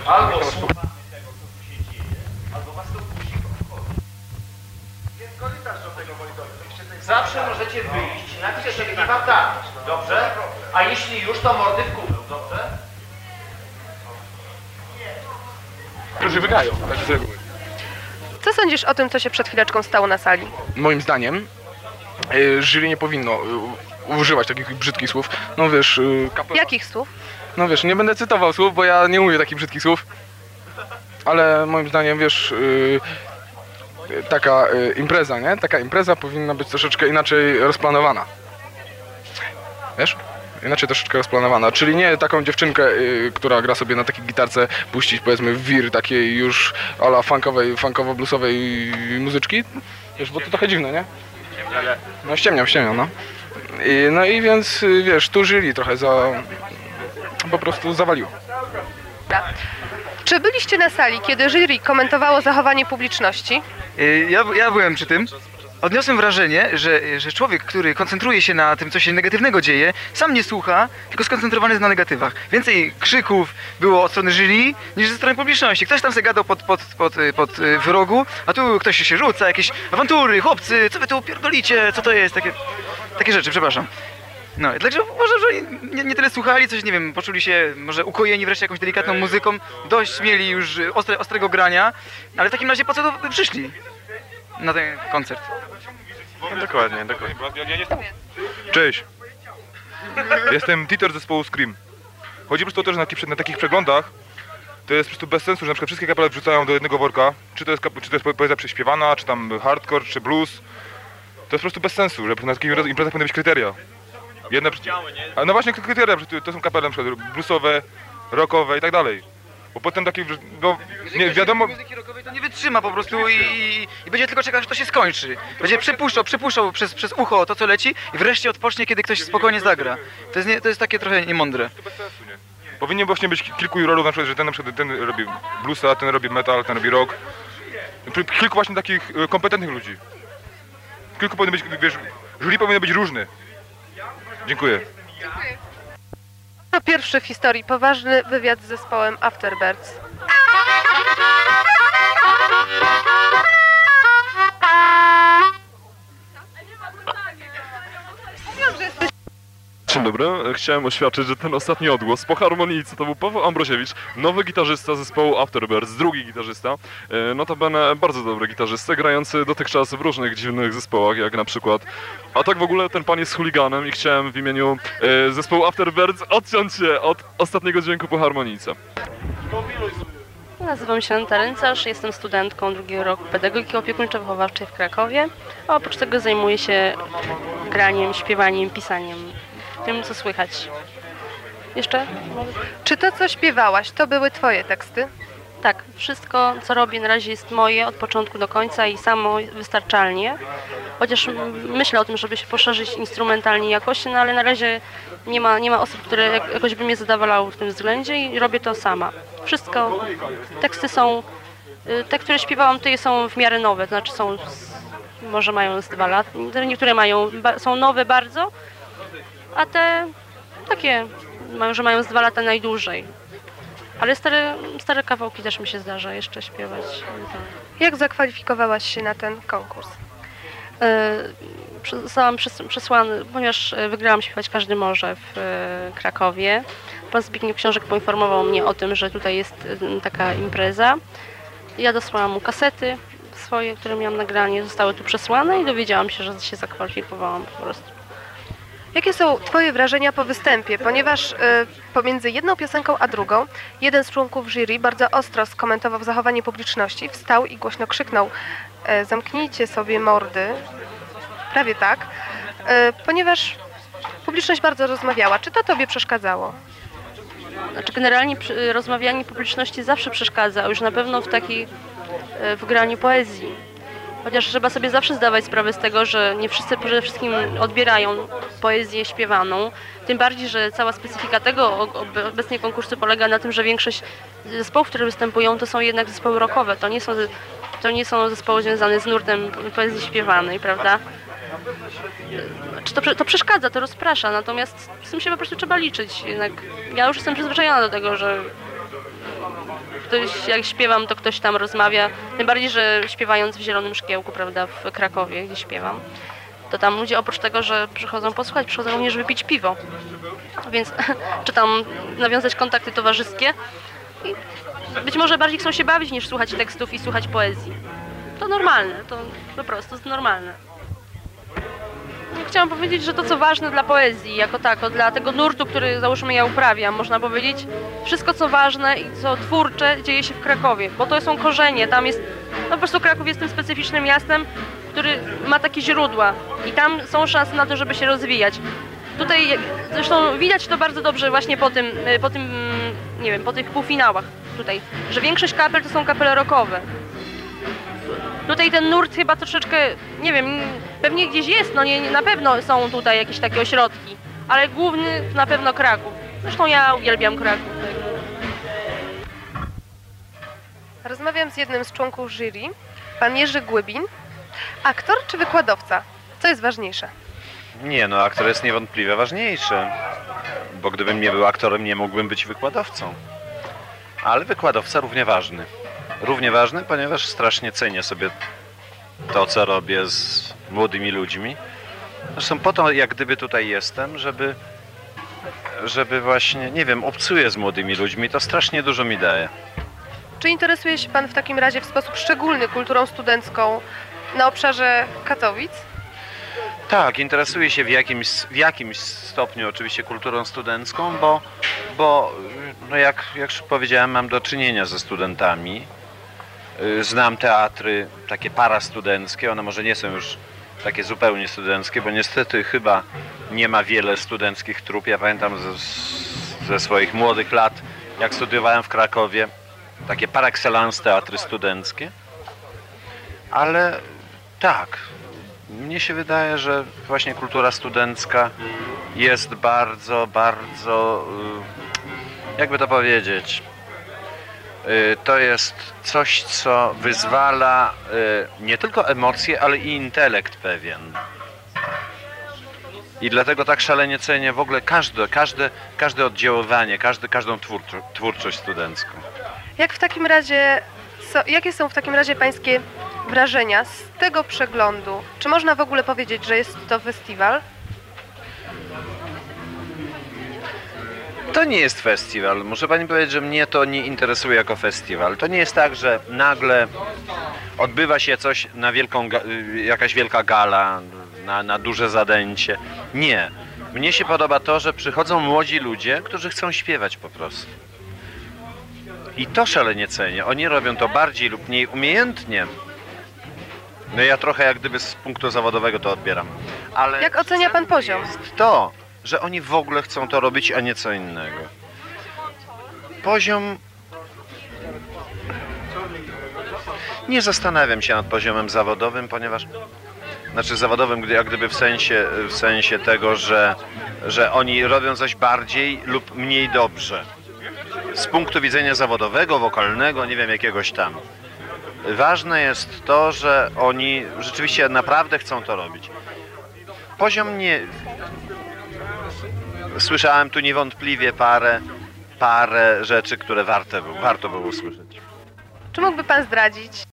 Albo słuchamy tego, co tu się dzieje, albo was to musi obchodzić. Jest korytarz do tego monitoru. Zawsze możecie wyjść, napisać sobie nie wam dać, dobrze? A jeśli już, to mordy w kubeł, dobrze? Którzy wygrają, tak z reguły. Co sądzisz o tym, co się przed chwileczką stało na sali? Moim zdaniem jury nie powinno używać takich brzydkich słów. No wiesz, Jakich słów? no wiesz, nie będę cytował słów, bo ja nie mówię takich brzydkich słów. Ale moim zdaniem, wiesz, taka impreza, nie? Taka impreza powinna być troszeczkę inaczej rozplanowana. Wiesz? Inaczej troszeczkę rozplanowana, czyli nie taką dziewczynkę, która gra sobie na takiej gitarce, puścić powiedzmy wir takiej już ala funkowej, funkowo-bluesowej muzyczki. Wiesz, bo to trochę dziwne, nie? No ściemniam, no. No i więc, wiesz, tu jury trochę po prostu zawaliło. Czy byliście na sali, kiedy jury komentowało zachowanie publiczności? Ja byłem przy tym. Odniosłem wrażenie, że człowiek, który koncentruje się na tym, co się negatywnego dzieje, sam nie słucha, tylko skoncentrowany jest na negatywach. Więcej krzyków było od strony jury niż ze strony publiczności. Ktoś tam se gadał w rogu, a tu ktoś się rzuca, jakieś awantury, chłopcy, co wy tu pierdolicie, co to jest, takie rzeczy, przepraszam. No, także uważam, że nie tyle słuchali, coś, nie wiem, poczuli się może ukojeni wreszcie jakąś delikatną muzyką, dość mieli już ostrego grania, ale w takim razie po co tu przyszli na ten koncert? No, dokładnie. Cześć. Jestem Titor z zespołu Scream. Chodzi po prostu o to, że na takich przeglądach to jest po prostu bez sensu, że na przykład wszystkie kapele wrzucają do jednego worka, czy to jest poezja prześpiewana, czy tam hardcore, czy blues. To jest po prostu bez sensu, że na takich imprezach powinny być kryteria. No właśnie kryteria, że to są kapele na przykład bluesowe, rockowe i tak dalej. Bo potem takie, no nie wiadomo... Muzyki rockowej to nie wytrzyma po prostu i będzie tylko czekać, aż to się skończy. Będzie przypuszczał przez ucho to, co leci i wreszcie odpocznie, kiedy ktoś spokojnie zagra. To jest takie trochę niemądre. To bez sensu, nie? Powinien właśnie być kilku jurorów, na przykład ten robi bluesa, ten robi metal, ten robi rock. Kilku właśnie takich kompetentnych ludzi. Kilku powinno być, wiesz, jury powinno być różne. Dziękuję. To pierwszy w historii poważny wywiad z zespołem Afterbirds. Dzień dobry, chciałem oświadczyć, że ten ostatni odgłos po harmonijce to był Paweł Ambrosiewicz, nowy gitarzysta zespołu Afterbirds, drugi gitarzysta, notabene bardzo dobry gitarzysta, grający dotychczas w różnych dziwnych zespołach, jak na przykład, a tak w ogóle ten pan jest chuliganem i chciałem w imieniu zespołu Afterbirds odciąć się od ostatniego dźwięku po harmonijce. Nazywam się Aneta Ręcarz, jestem studentką drugiego roku pedagogiki opiekuńczo-wychowawczej w Krakowie, a oprócz tego zajmuję się graniem, śpiewaniem, pisaniem, tym co słychać. Jeszcze? Czy to, co śpiewałaś, to były twoje teksty? Tak, wszystko co robię na razie jest moje od początku do końca i samo wystarczalnie. Chociaż myślę o tym, żeby się poszerzyć instrumentalnie jakoś, no ale na razie nie ma osób, które jakoś by mnie zadowalały w tym względzie i robię to sama. Wszystko, teksty są, te, które śpiewałam tutaj są w miarę nowe, to znaczy może mają z 2 lata, niektóre są nowe bardzo, a te takie, że mają z 2 lata najdłużej. Ale stare kawałki też mi się zdarza jeszcze śpiewać. Jak zakwalifikowałaś się na ten konkurs? Zostałam przesłany, ponieważ wygrałam Śpiewać Każdy Może w Krakowie. Pan Zbigniew Książek poinformował mnie o tym, że tutaj jest taka impreza. Ja dosłałam mu kasety swoje, które miałam nagranie, zostały tu przesłane i dowiedziałam się, że się zakwalifikowałam po prostu. Jakie są twoje wrażenia po występie? Ponieważ pomiędzy jedną piosenką a drugą jeden z członków jury bardzo ostro skomentował zachowanie publiczności, wstał i głośno krzyknął: zamknijcie sobie mordy, prawie tak, ponieważ publiczność bardzo rozmawiała. Czy to tobie przeszkadzało? Znaczy generalnie rozmawianie publiczności zawsze przeszkadza, a już na pewno w graniu poezji. Chociaż trzeba sobie zawsze zdawać sprawę z tego, że nie wszyscy przede wszystkim odbierają poezję śpiewaną. Tym bardziej, że cała specyfika tego obecnie konkursu polega na tym, że większość zespołów, które występują, to są jednak zespoły rockowe. To nie są zespoły związane z nurtem poezji śpiewanej, prawda? To przeszkadza, to rozprasza, natomiast z tym się po prostu trzeba liczyć. Jednak ja już jestem przyzwyczajona do tego, że Ktoś, jak śpiewam, to ktoś tam rozmawia. Tym bardziej, że śpiewając w Zielonym Szkiełku, prawda, w Krakowie, gdzie śpiewam, to tam ludzie oprócz tego, że przychodzą posłuchać, przychodzą również wypić piwo. Więc czy tam nawiązać kontakty towarzyskie. I być może bardziej chcą się bawić niż słuchać tekstów i słuchać poezji. To normalne, to po prostu jest normalne. Chciałam powiedzieć, że to co ważne dla poezji, jako tako, dla tego nurtu, który załóżmy ja uprawiam, można powiedzieć, wszystko co ważne i co twórcze dzieje się w Krakowie, bo to są korzenie, tam jest, no po prostu Kraków jest tym specyficznym miastem, który ma takie źródła i tam są szanse na to, żeby się rozwijać. Tutaj zresztą widać to bardzo dobrze właśnie po tym, nie wiem, po tych półfinałach tutaj, że większość kapel to są kapele rockowe. Tutaj ten nurt chyba troszeczkę, nie wiem, pewnie gdzieś jest, no nie, na pewno są tutaj jakieś takie ośrodki, ale główny na pewno Kraków. Zresztą ja uwielbiam Kraków. Rozmawiam z jednym z członków jury, pan Jerzy Głybin. Aktor czy wykładowca? Co jest ważniejsze? Nie, no aktor jest niewątpliwie ważniejszy, bo gdybym nie był aktorem, nie mógłbym być wykładowcą. Ale wykładowca równie ważny. Równie ważny, ponieważ strasznie cenię sobie to, co robię z młodymi ludźmi. Zresztą po to, jak gdyby tutaj jestem, żeby właśnie, nie wiem, obcuję z młodymi ludźmi, to strasznie dużo mi daje. Czy interesuje się pan w takim razie w sposób szczególny kulturą studencką na obszarze Katowic? Tak, interesuję się w jakimś stopniu oczywiście kulturą studencką, bo no jak już powiedziałem, mam do czynienia ze studentami. Znam teatry takie parastudenckie, one może nie są już takie zupełnie studenckie, bo niestety chyba nie ma wiele studenckich trup. Ja pamiętam ze swoich młodych lat, jak studiowałem w Krakowie, takie par excellence teatry studenckie. Ale tak, mnie się wydaje, że właśnie kultura studencka jest bardzo, bardzo, jakby to powiedzieć, to jest coś, co wyzwala nie tylko emocje, ale i intelekt pewien. I dlatego tak szalenie cenię w ogóle każde oddziaływanie, każdą twórczość studencką. Jakie są w takim razie pańskie wrażenia z tego przeglądu? Czy można w ogóle powiedzieć, że jest to festiwal? To nie jest festiwal. Muszę pani powiedzieć, że mnie to nie interesuje jako festiwal. To nie jest tak, że nagle odbywa się coś na jakaś wielka gala, na duże zadęcie. Nie. Mnie się podoba to, że przychodzą młodzi ludzie, którzy chcą śpiewać po prostu. I to szalenie cenię. Oni robią to bardziej lub mniej umiejętnie. No ja trochę jak gdyby z punktu zawodowego to odbieram. Ale jak ocenia pan poziom? Jest to, że oni w ogóle chcą to robić, a nie co innego. Poziom... Nie zastanawiam się nad poziomem zawodowym, ponieważ... Znaczy zawodowym, jak gdyby w sensie tego, że oni robią coś bardziej lub mniej dobrze. Z punktu widzenia zawodowego, wokalnego, nie wiem, jakiegoś tam. Ważne jest to, że oni rzeczywiście naprawdę chcą to robić. Poziom nie... Słyszałem tu niewątpliwie parę rzeczy, które warto było usłyszeć. Czy mógłby pan zdradzić,